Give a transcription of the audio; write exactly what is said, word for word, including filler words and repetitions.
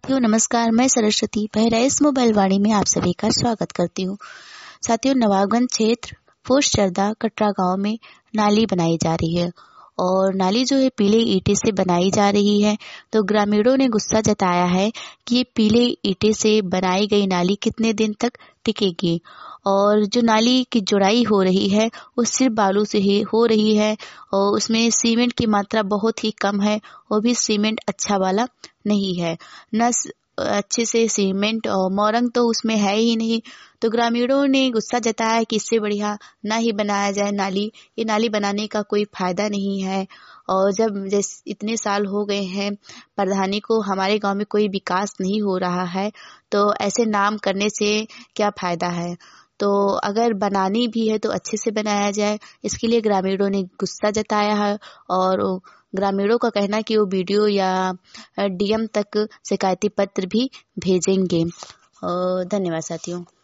साथियों नमस्कार, मैं सरस्वती बहराइच मोबाइल वाणी में आप सभी का स्वागत करती हूँ। साथियों, नवाबगंज क्षेत्र पोस्ट चरदा कटरा गांव में नाली बनाई जा रही है और नाली जो है पीले ईंटे से बनाई जा रही है। तो ग्रामीणों ने गुस्सा जताया है कि ये पीले ईंटे से बनाई गई नाली कितने दिन तक टिकेगी और जो नाली की जुड़ाई हो रही है वो सिर्फ बालू से ही हो रही है और उसमें सीमेंट की मात्रा बहुत ही कम है, वो भी सीमेंट अच्छा वाला नहीं है। न स- अच्छे से सीमेंट और मोरंग तो उसमें है ही नहीं। तो ग्रामीणों ने गुस्सा जताया कि इससे बढ़िया ना ही बनाया जाए नाली, ये नाली बनाने का कोई फायदा नहीं है। और जब जैस इतने साल हो गए हैं प्रधानी को, हमारे गांव में कोई विकास नहीं हो रहा है, तो ऐसे नाम करने से क्या फायदा है। तो अगर बनानी भी है तो अच्छे से बनाया जाए, इसके लिए ग्रामीणों ने गुस्सा जताया है। और ग्रामीणों का कहना है कि वो वीडियो या डीएम तक शिकायती पत्र भी भेजेंगे। अ, धन्यवाद साथियों।